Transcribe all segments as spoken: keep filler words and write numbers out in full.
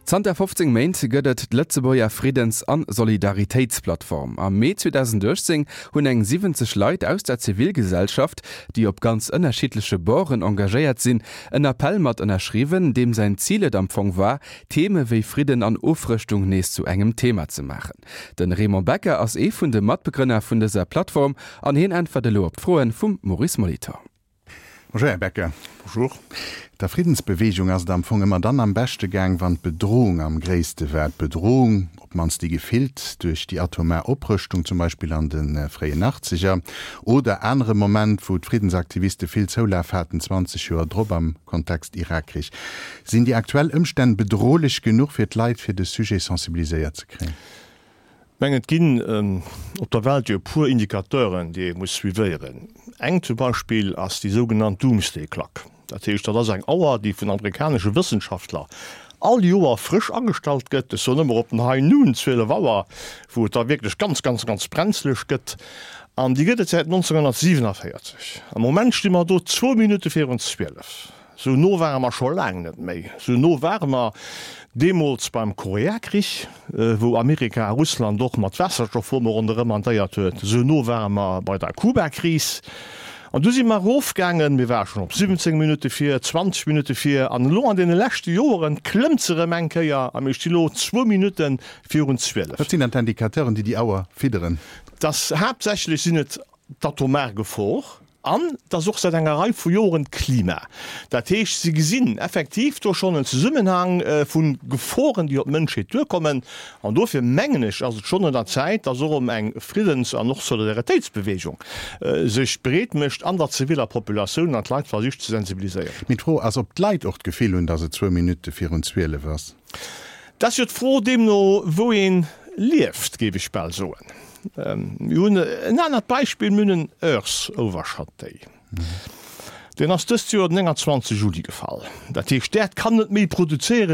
Zter fünfzehn Main gëtt d'Lëtzebuer Friedens- an Solidaritätsplattform. Am Mai zweitausendachtzehn hunn eng siebzig Leiit aus der Zivilgesellschaft, die op ganz ënnerschiedliche Boren engagéiert sinn, en Appell mat ënnerschriwen, dem sein Zieledampfung war, Theme wiei Frieden an Ofrichtung nees zu engem Thema zu machen. Den Raymond Becker ass e vun de Matbegrünner vun deser Plattform an hin einfach de Lob Froen vum Maurice Molitor. Bonjour, Herr Becker. Bonjour. Der Friedensbewegung as am Fong immer dann am beste gang, wann Bedrohung am gréste werd. Bedrohung, ob mans die gefilt durch die atomare Oprüstung, zum Beispiel an den äh, freien achtziger, oder andere Moment, wo Friedensaktivisten viel Zolaf hatten, zwanzig Jahre drüber am Kontext Irakkrieg. Sind die aktuellen Umstände bedrohlich genug für die Leute, für das Sujet sensibilisiert zu kriegen? Menget ginn ähm, op der Welt jo pur Indikateuren, die muss suivieren. Eng zum Beispiel ass die sogenannte Doomsday Clock. Dat heißt, dat eng Auer, die vun amerikanische Wissenschaftler all Joer frisch angestalt gëtt, so nëmmer op den Hai nun zwele Wawer, wo da wirklich ganz ganz ganz brenzlech gëtt. An die gëtt seit neunzehnhundertsiebenundvierzig. Am Moment stimmer do zwei Minuten vierundzwölf. So no wärmer schon lang net méi. So no wärmer Demos beim Koreakrieg, äh, wo Amerika Russland doch mat Wasserstoffformer unter mandaiert huet. So no wärmer bei der Kuba-Krise. Und du si immer Rofgangen, mir war schon op siebzehn Minuten vier, zwanzig Minuten vier, an lo an den letzten Joren klimmzere Menke ja am Stilo zwei Minuten vierundzwölf. Was sind dann Indikatoren, die die Auer federn? Das hauptsächlich sind het datomär Gefor. An da such seit enger Reihe vu Joren Klima. Dat heech sie gesinn effektiv durch schon en Zusammenhang äh, vun Geforen, die op Mënsche durchkommen, an dofir mengenech as schon in der Zeit, da so um eng Friedens- an noch Solidaritätsbewegung äh, sech breet mischt an der ziviler Population an Leiit versicht zu sensibilisieren. Mit froh as op Leiit och gefehl hun, dat se zwei Minuten vierundzwölf was. Das wird froh dem no wo en lieft, gebe ich bald soen. Ähm, ein anderes Beispiel münnen Earth Overshot-Day. Mhm. Den ass dës Jo den enger zwanzig Juli gefall. Dat Hi Staat kann net méi produzieren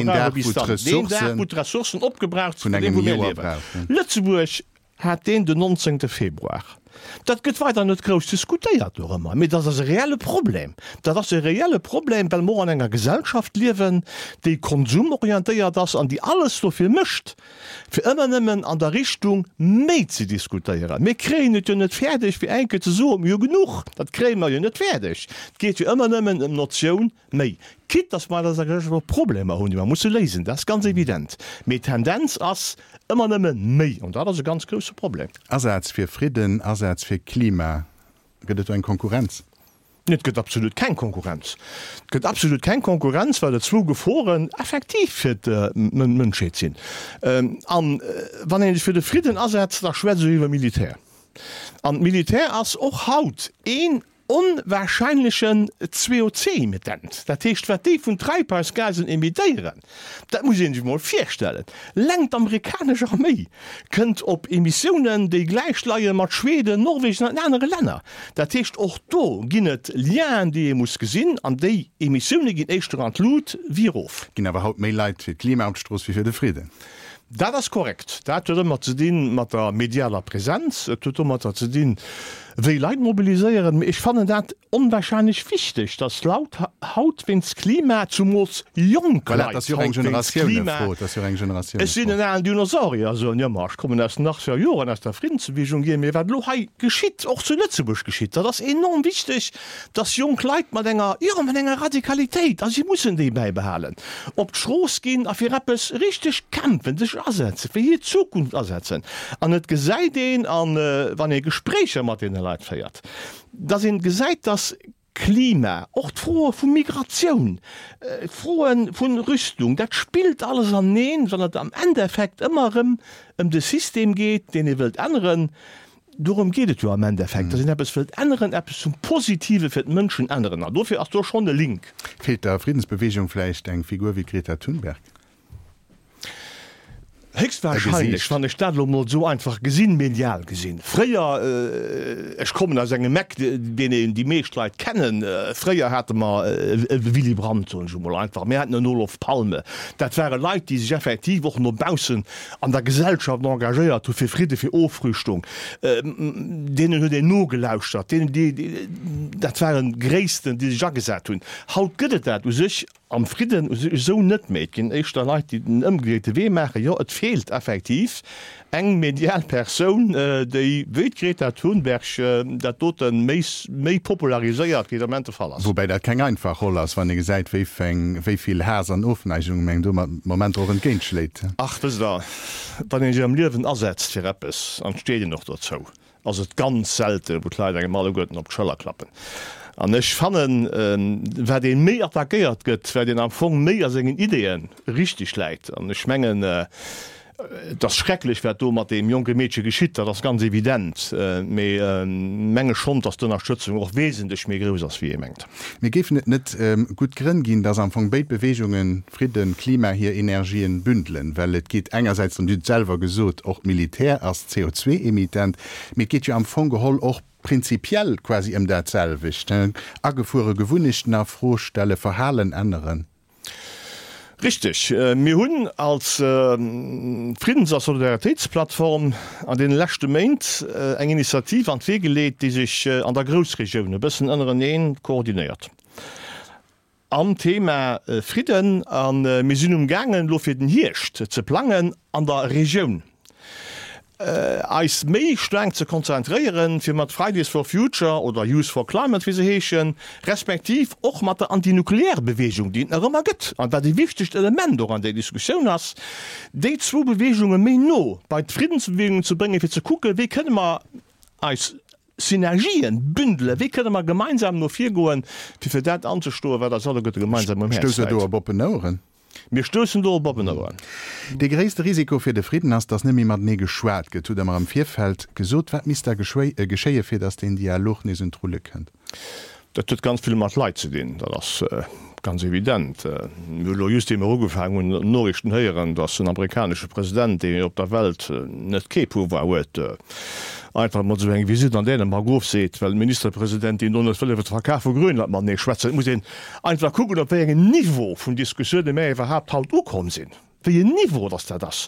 Ressourcen opgebraucht Lützeburg hat den den neunzehnten Februar. Dat gëtt weiter net groß diskutiert immer. Mit das ein reelle Problem. Dat das ein reelle Problem, weil wir an enger Gesellschaft leben, die konsumorientiert das an die alles so viel mischt, für immer nimmen an der Richtung méi zu diskutieren. Wir kriegen ja nicht fertig wie enke zu so ja genug. Dat kriegen wir ja nicht fertig. Es geht ja immer nimmen um Nation méi. Kit das mal das Probleme hun man muss lesen, das ist ganz evident. Mit Tendenz as immer nimmen méi und das ist ein ganz großes Problem. Einerseits für Frieden, einerseits für Klima gëtt ein Konkurrenz. Net gëtt absolut kein Konkurrenz. Gëtt absolut kein Konkurrenz, weil de zwo Geforen effektiv fir äh, Mënscheet sinn. Ähm, äh, wann en fir de Frieden ersetzt, da schwä iwwer Militär. An Militär ass och haut een unwahrscheinlichen C O zwei emittent. Dat hecht wat die vun Treibhausgasen emittieren. Dat muss sich mal vorstellen. Lengt amerikanische Armee könnt op Emissionen die gleichleiien mat Schweden, Norwegen an andere Länder. Dat hecht och do ginnet Lien, die muss gesinn an de Emissionen gin Estrand Lot wierof. Gin aber haut méi Leiit fir Klimaabstroß wie fir de Frieden. Dat is correct. Dat immer ze dien mat der medialer Präsenz, mat ze dien wéi Leiit mobiliseieren. Ich fand dat unwahrscheinlich wichtig, dass laut haut wenns Klima zu muss jung Dinosaurier kommen nach Joren aus der Friedensbewegung gehen mir lo geschieht auch zu Lützeburg geschieht. Das ist enorm wichtig, dass jung Leiit mat enger ihrer enger Radikalität sie muss die beibehalen. Ob Schroß gehen auf ihr Rappes richtig kämpfen sich ersetzen für hier Zukunft ersetzen an net geseit den an äh, wann ihr Gespräche mat den Leiit feiert. Da sind gesagt, dass Klima, auch froh von Migration, äh, frohen von Rüstung, das spielt alles an Nähen, sondern am Endeffekt immer um, um das System geht, den ihr wollt ändern. Darum geht es ja am Endeffekt. Mhm. Das sind etwas für die anderen, etwas zum Positive für die Menschen ändern. Dafür hast du schon den Link. Fehlt der Friedensbewegung vielleicht eine Figur wie Greta Thunberg? Höchstwahrscheinlich fan der Stadt so einfach gesinn medial gesinn. Freier äh, ich komme aus engem Mac, den die Meesleit kennen. Äh, Freier hatte man äh, Willy Brandt und mal einfach mehr null auf Palme. Dat wären Leute, die sich effektiv auch nobausen an der Gesellschaft engagiert für Friede für Aufrüstung, äh, denen hun den no gelauscht hat, denen die, die dat waren Grästen, die sich ja gesagt hun. Haut gëtt dat u sich am Frieden so net méken Eich der Leiit die den ëmgeete wee mache ja et fehlt effektiv eng medial Persoun äh, déi weet Greta Thunberg äh, dat dot den méi populariséiert Gemente fall ass. Wobei dat keng einfach holl ass, wann e seit wéi wéiviel Häs an Ofneigung mengg du moment or en Genint schläit. Ach da wann en se am Liewen ersetzt fir Rappes an steet noch dat zo. Ass et ganz selte, wo kleit engem mal Götten op Schëller klappen. An ech fannnen ähm, wär den méi attackéiert gëtt, wär den am Fong méi as segen Ideenn richtig läit. An ech menggen äh, das schrecklich wär do mat dem junge Mädchen geschitt, das ganz evident äh, méi äh, Menge schon dats d'Unterstützung och wesentlich mé grös ass wie menggt. Mir gefen net net ähm, gut grinn ginn, dats am vung Beitbewegungen Frieden, Klima hier Energien bündlen, well et geht engerseits um Südselver gesot och Militär als C O zwei Emittent, mir geht jo am Fong geholl och prinzipiell quasi im derzelwicht agefure gewunnichten nach Frohstelle verhalen anderen. Richtig mir hunn als äh, Friedens- und Solidaritätsplattform an den lechte Mainint äh, eng Initiativ an Wege gelegt, die sich äh, an der Großregion bisssen anderen Nähen koordiniert. Am Thema äh, Frieden an äh, Mesin umgangen lofir den Hirscht ze planen an der Region. Äh, als méi streng ze konzentriieren fir mat Fridays for Future oder Youth for Climate wie se heechen, respektiv och mat der antinukleärbewegung die er immer gëtt. An dat de wichtigchte Element do an der Diskussion ass, déi zwo Bewegungen méi no bei d Friedensbewegungen zu bringen, fir ze kucke, wie kënne man als Synergien bündle, wie kënne man gemeinsam no vir goen fir fir dat anzusto, wer der solle gëtt gemeinsam Boppen. Mir stossen do Boppen. De gréste Risiko fir de Frieden ass dats nemmi mat ne geschwaart get ammer am Vierfeld gesot wat mis der äh, Geschéie fir dats den Dialog nie trulle kënnt. Dat tut ganz viel mat Leiit ze den, dat das äh, ganz evident. Äh, just dem Rugefangen hun Norrichten heieren, dats een amerikanische Präsident, de op der Welt äh, net Kepo war huet. Äh, einfach mat eng Visit an den mar gouf seet, well Ministerpräsident in Donaldëlle Verka vu Grönland man ne Schweze muss einfach kucken op egen Niveau vun Diskussionioune méi überhaupt haut ukom sinn. Wie je Niveau dats der das.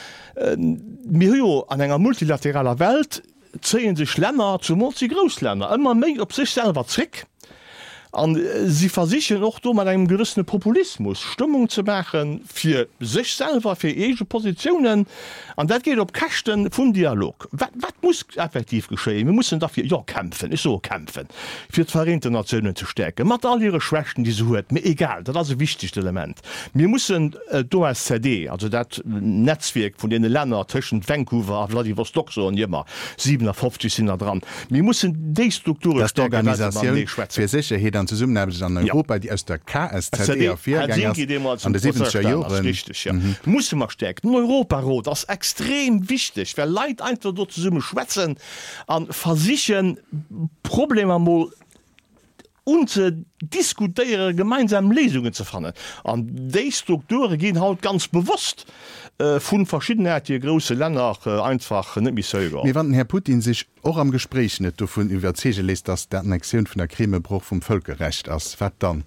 Mirio an enger multilateraler Welt zeien sich Länner zu Multi Großländer immer méi op sich selber trick. an sie versichern auch do man einem gerissene Populismus Stimmung zu machen für sich selber für ege Positionen an dat geht op Kachten vom Dialog. Was muss effektiv geschehen? Wir müssen dafür ja kämpfen, ist so kämpfen für die Vereinten Nationen zu stärken, mat all ihre Schwächen die sie hört mir egal, das ist ein wichtigstes Element. Wir müssen äh, O S C D, also dat Netzwerk von den Ländern zwischen Vancouver, Vladivostok so und immer siebenundfünfzig sind da dran. Wir müssen die Struktur der Organisation für Sicherheit an zusammen an Europa, ja. Die aus der K S Z D an der siebziger Jahren richtig, ja. Mhm. Muss man stärken. Europarot das ist extrem wichtig. Wer Leid einfach dort zusammen schwätzen an versichern Probleme mal und zu diskutieren, gemeinsam Lesungen zu finden. An die Strukturen gehen halt ganz bewusst äh, von verschiedenen große Länder äh, einfach nicht mehr selber. Wir wandten Herr Putin sich auch am Gespräch nicht davon überzeugt lässt, dass der Annexion von der Krimebruch vom Völkerrecht aus. Was dann?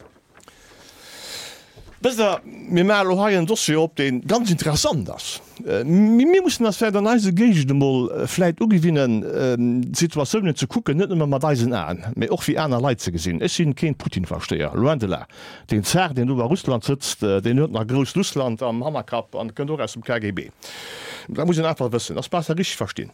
mir haien Dossier op den ganz interessant ass. Mi mussssen as fir neise Gegemollläit ugewinnen Situationioune zu kucken, net immer mat deisen an, méi och wie Äner Leize gesinn. Es sinn kein Putin versteer. Loendela. Den Zer, den du war Russland sitzt, den hue nach Gros Russland am Hammerkap an kën aus dem K G B. Da muss einfach wissen, das pass rich verstehen.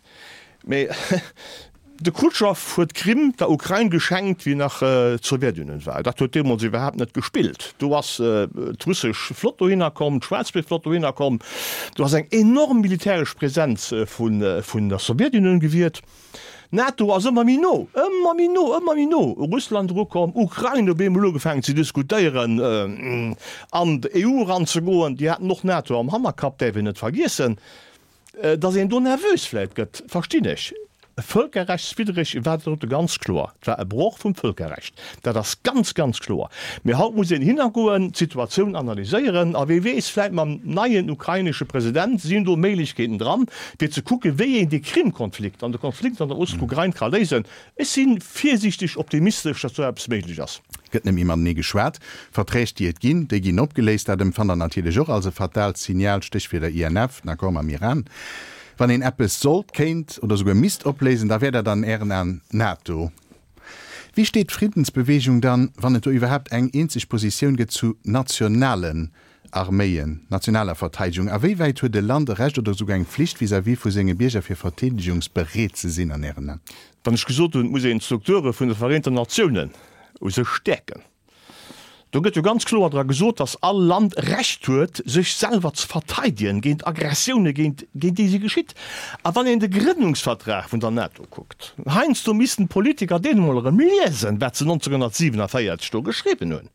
De Kultschaft huet Krim der Ukraine geschenkt wie nach äh, Sowjetunion war. Dat huet sie überhaupt net gespielt. Du hast äh, russsisch Flotto hinkommen, Schwarzbild Flotto hinkommen. Du hast eng enorm militärisch Präsenz äh, von, äh, von der Sowjetunion gewirrt. NATO as immer Mino immer Mino immer Mino Russland kom Ukraine Bemolo gefangen zu diskutieren äh, an E U ranzugoen, die hat noch NATO am Hammerkap der net vergessen. Äh, da se du nervösläit gëtt verste ich. Völkerrechtswidrig war ganz klar. Das war ein Bruch vom Völkerrecht. Das ist ganz, ganz klar. Wir haben uns in Hintergrund Situation analysieren, aber wie weiß vielleicht mal neuen ukrainischen Präsident sind da Möglichkeiten dran, wir zu gucken, wie in den Krim-Konflikt, an den Konflikt an der Ostukraine kann lesen. Es sind vorsichtig optimistisch, dass so etwas möglich ist. Gëtt nem immer nie geschwert, verträcht die et ginn, déi ginn opgeléist dat dem fan der natürlich Joch also fatal Signal stich fir der I N F, na kom am Iran. Wann den App es sollt kennt oder sogar Mist oplesen, da wär er dann Ehren an NATO. Wie steht Friedensbewegung dann, wann es überhaupt eng einzig Position geht zu nationalen Armeeien, nationaler Verteidigung? A wie weit huet de Lande recht oder sogar eng Pflicht vis wie vu senge Bierger fir Verteidigungsbereet ze sinn ernähren? Wann ich gesot hun muss Instrukteure vun der Vereinten Nationen se stecken. Da gëtt jo ganz klar dra gesot, dass all Land recht huet, sich selber zu verteidigen gegen Aggressionen gegen, gegen die sie geschieht. Aber wann in den Gründungsvertrag von der NATO guckt, heinz du missen Politiker den mollere lesen, wer ze neunzehnhundertsiebenundvierzig geschrieben hun.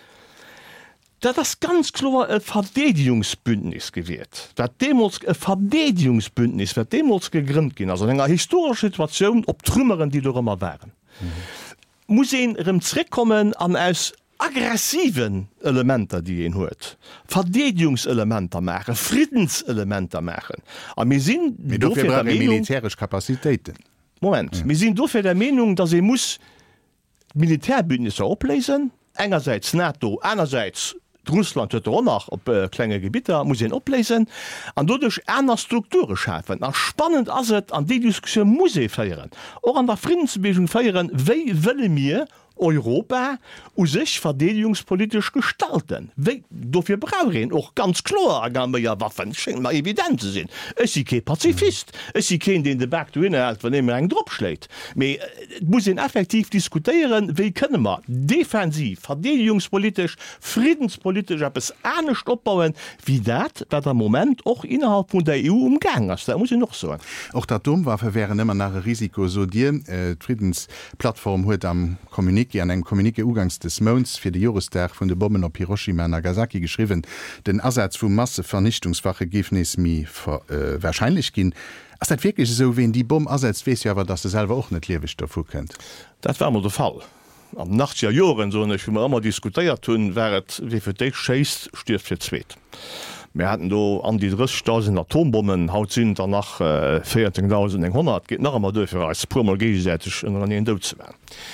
Da das ganz klar ein Verteidigungsbündnis gewährt. Dat Demos ein Verteidigungsbündnis wird Demos gegründet gehen, also in einer historischen Situation ob Trümmeren, die doch immer waren. Mhm. Muss ihn zurückkommen an als aggressiven Elemente, die ihn huet. Verteidigungselemente machen, Friedenselemente machen. Aber wir sind militärisch Kapazitäten. Moment, ja. Wir sind dafür der Meinung, dass sie muss Militärbündnisse ablesen, einerseits NATO, einerseits Russland huet auch noch op äh, kleine Gebiete muss ihn ablesen, an dadurch einer Strukture schaffen. Nach spannend as an die Diskussion muss feieren. Auch an der Friedensbewegung feieren, wie will mir Europa u sich verteidigungspolitisch gestalten. Dafür brauchen wir auch ganz klar wir ja Waffen mal evident zu sehen. Es ist kein Pazifist. Es ist kein, den den Berg inhält, von dem er einen Drop schlägt. Aber muss ihn effektiv diskutieren, wie können wir defensiv, verteidigungspolitisch, friedenspolitisch etwas ähnlich aufbauen, wie das bei der Moment auch innerhalb von der E U umgegangen ist. Da muss ich noch sagen. Auch die Atomwaffe wären immer nach Risiko. So die äh, Friedensplattform heute am Kommunik an eng Kommunike Ugangs des Mons fir de Juristag vun de Bomben op Hiroshima und Nagasaki geschrieben, den Ersatz vu Massevernichtungsfache Gefnis mi äh, wahrscheinlich gin. Ass dat wirklich so wen die Bomb ersetzt, wees ja aber dass du selber auch net Lewicht davor kennt. Dat war der Fall. Am nachtziger Joren so immer immer diskutiert hun wäret wie fir de chaist stirft fir zweet. Wir hatten do an die dreißigtausend Atombomben haut sind danach äh, vierzehntausendeinhundert geht nach immer dofir als pumal gegenseitig an den do zu werden.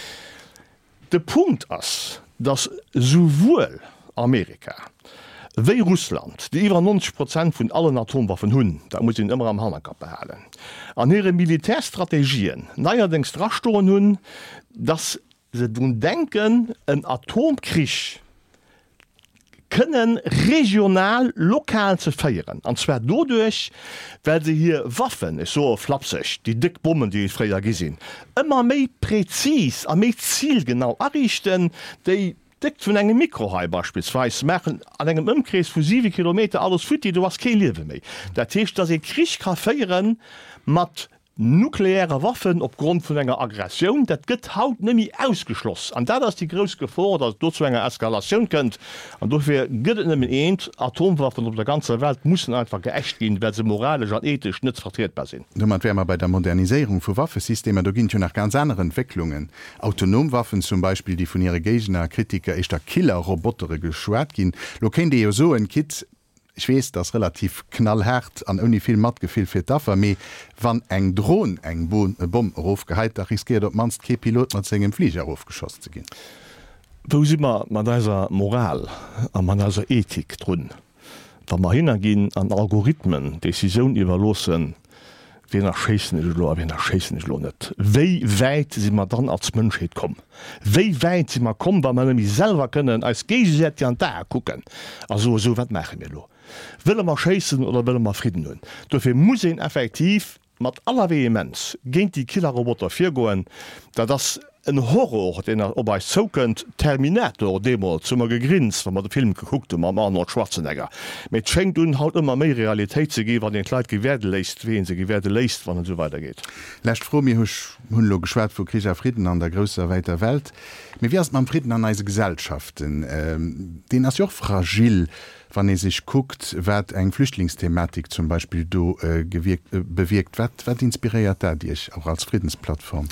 Der Punkt ist, dass sowohl Amerika wie Russland, die über neunzig Prozent von allen Atomwaffen haben, da muss ich immer am Handelkap behalten, an ihre Militärstrategien neuerdings drastoren haben, dass sie denken, ein Atomkrieg können regional, lokal zu feiern. Und zwar dadurch, weil sie hier Waffen, ist so flapsig, die Dickbomben, die ich früher gesehen immer mehr präzis, mehr zielgenau errichten, die dick von einem Mikrohai beispielsweise machen, an einem Umkreis von sieben Kilometer alles für die, du hast kein Leben mehr. Das heißt, dass sie Krieg kann feiern mit nukleare Waffen aufgrund von einer Aggression, das wird haut nämlich ausgeschlossen. Und da ist die größte Gefahr, dass dort zu einer Eskalation kommt. Und dafür gibt es nämlich ein, Atomwaffen auf der ganzen Welt müssen einfach geächt gehen, weil sie moralisch und ethisch nicht vertretbar sind. Damit wären wir bei der Modernisierung von Waffensystemen, da gibt es ja noch ganz andere Entwicklungen. Atomwaffen zum Beispiel, die von ihren Gegner, Kritiker, ist der Killer-Roboter geschwert gehen. Da kennt ihr ja so ein Kit, ich weiß, das relativ knallhart an uni viel mat gefehl fir daffer méi wann eng Drohn eng Bomb aufgehalt, da riskiert op manst ke Pilot mat engem Flieger aufgeschoss zu gin. Wo si immer man deiser Moral an man also Ethik drun, Wa man hingin an Algorithmen Decision iwwerlosen, wie nach Schessen lo wie nach Schessen lo net. Wéi weit si man dann als Mënscheet kom? Wéi weit si man kom, wann man mi selber kënnen als Ge an da gucken. Also so wat machen mir lo. Wille man schessen oder will man Frieden hunn. Dofir muss en effektiv mat aller Vehemens géint die Killerroboter fir goen, dat das en Horror, den er op so kënnt Terminator Demo zummer gegrins, wann man de Film geguckt am Arnold Schwarzenegger. Met schenkt un haut immer méi Realität ze gi, wann den Kleit gewerde leist, wien se gewerde leist, wann so weitergeht. Lächt froh mir huch hunn lo geschwert vu Kricher Frieden an der grösser weiter Welt. Me wie man Frieden an eise Gesellschaften. Ähm, den as joch fragil, wann er sich guckt, wat eng Flüchtlingsthematik zum Beispiel do äh, gewirkt, äh, bewirkt, wat, wat inspiriert da Dich auch als Friedensplattform?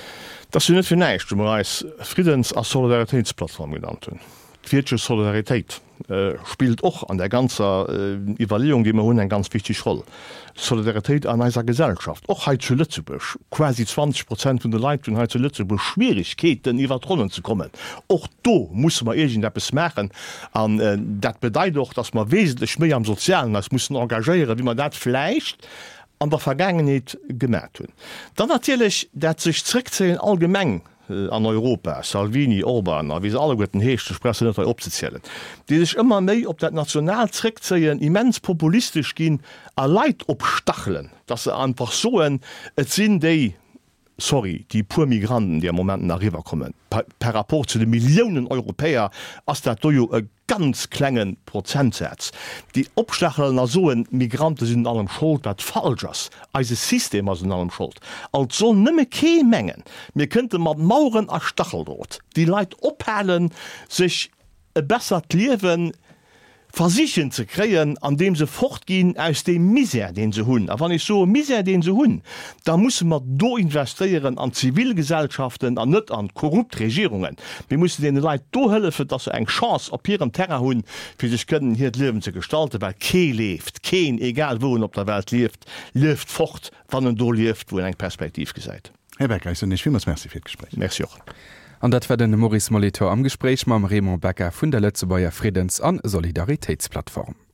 Das net fir neicht als Friedens- als Solidaritätsplattform genannt hun. Virsche Solidarität äh, spielt auch an der ganzen äh, Evaluierung, die man hun en ganz wichtig roll. Solidarität an eiser Gesellschaft. Och he zu Lützebusch quasi zwanzig Prozent von der Leiit hun zu Lützebusch Schwierigkeiten iwwer Rollen zu kommen. Och do muss man egent Appppes machen an äh, dat bedeit doch, dass man wesentlich mé am Sozialen als muss engagieren, wie man dat fleicht, an der Vergangenheit gemerkt hun. Dann natürlich dat sich zurückzählen allgemeng äh, an Europa, Salvini, Orban, wie se alle den hechte Presse net opzielen, die sich immer méi op dat Nationaltrickzeien immens populistisch gin a Leiit opstachelen, dat se einfach soen et sinn déi sorry, die pur Migranten, die am Moment nach River kommen, per, per rapport zu den Millionen Europäer, als der Dojo e ganz klengen Prozentsatz. Die Obstacheln na soen Migranten sind in allem schuld, dat falsch als System as in allem schuld. Also nimme ke Mengen. Mir könnte mat Mauren a Stachel dort. Die Leiit ophalen, sich e besser liewen, versichen ze kreien, an dem se fortgehen aus dem Misär, den se hunn. Aber wann ich so Misär, den se hunn, da muss man do investieren an Zivilgesellschaften, an net an korrupt Regierungen. Wir müssen den Leiit do helfen, dass se eng Chance op ihrem Terra hunn, wie sich können hier Leben zu gestalten, weil ke lebt, kein egal wo op der Welt lebt, lebt fort, wann do lebt, wo eng Perspektiv gesagt. Herr Becker, ich nicht vielmals merci für das Gespräch. Merci auch. An dat war den Maurice Molitor am Gespräch mam Raymond Becker vun der Letzebauer Friedens- an Solidaritätsplattform.